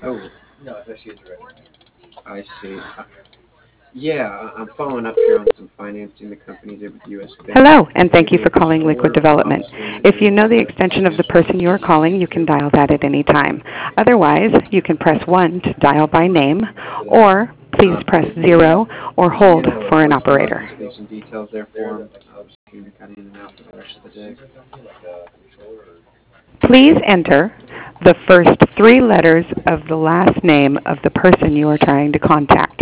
Oh, I see. Yeah, I'm following up here on some financing the company did with U.S. Bank. Hello, and They thank you for gave us calling Liquid four Development. office If you know managers the and extension of the additional person you are calling, you can assistants. dial that at any time. Otherwise, you can press 1 to dial by name, Yeah. or please press Maybe 0 or could you hold get him on a for an voicemail? I can operator. just leave some details there for him. Just keep him kind of in and out for the rest of the day. Please enter the first 3 letters of the last name of the person you are trying to contact.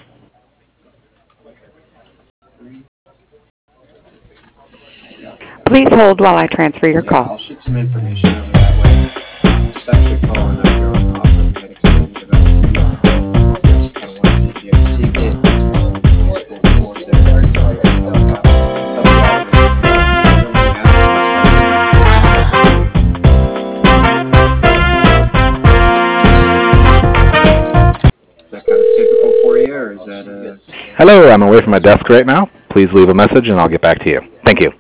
Please hold while I transfer your Yeah, call. I'll shoot some information over that way. Just actually following up here on the offer we had extended about a week ago. Just kind of want to see if you had received it. Nice full report there. Help you out with building the asset class financing for business opportunities. Is that kind of typical for you, or is that Hello, I'm away from my desk right now. Please leave a message and I'll get back to you. Thank you.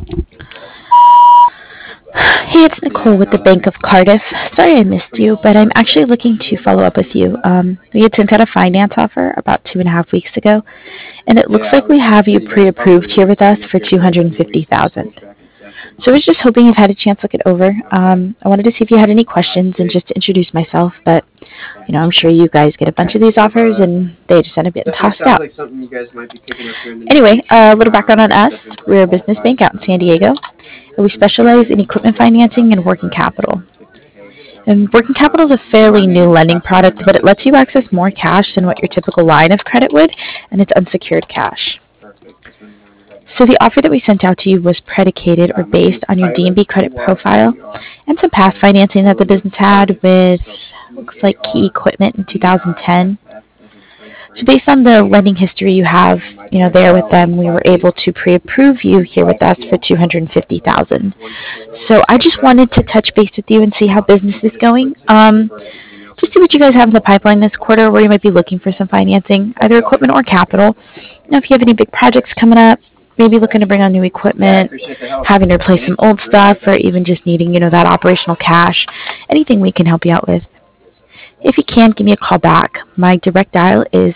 Hey, it's yeah, Nicole with the no, that Bank of makes Cardiff. sense. Sorry I missed Pretty you, but I'm actually looking to follow up with you. We had sent out a finance offer about 2.5 weeks ago, and it looks Yeah, I like we was have you seeing you guys pre-approved probably here with us coming up for here to that 2 weeks of 250,000. school tracking session. So I was just hoping you've had a chance to look it over. Okay, I wanted to see if you had any I questions and see. just to introduce myself, but I'm sure you guys get a bunch Okay, of these well, offers and they just end up getting definitely tossed sounds out. like something you guys might be picking up here in the near Anyway, future. a little background on You guys us. have been We're a business bank pre-qualified out in San Diego, and we from the specialize in previous equipment lender of financing about and working capital. 250K. So, And working capital is a do you fairly mind new maybe lending passing my product, but it lets notes? you access more cash than what your typical line of credit would, and it's unsecured cash. Perfect. Just let me know when you're ready. So the offer that we sent out to you was predicated or My name based is on your Tyler, D&B credit profile TYLER, and some past and financing that the Early is business had with, spelled looks like, Key Equipment in 2010. EIFF as in So Frank. based on the lending history you have, And my direct there with dial them, we were able to pre-approve you here with us for 250,000. 852 So I just wanted to 1476. touch base with you and see how business I'll is just going. flick some of this over to the email so Just you see what can you guys see have in it. the pipeline this quarter where you might be looking for some financing, either equipment or capital. If you have any big projects coming up, maybe looking to bring on new Yeah, I equipment, appreciate the help. having to replace some Thank you. old stuff, or even just needing, that operational cash, anything we can help you out with. If you can, give me a call back. My direct dial is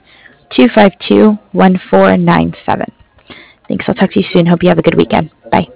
858-252-1497. Thanks. I'll talk to you soon. Hope you have a good weekend. Bye.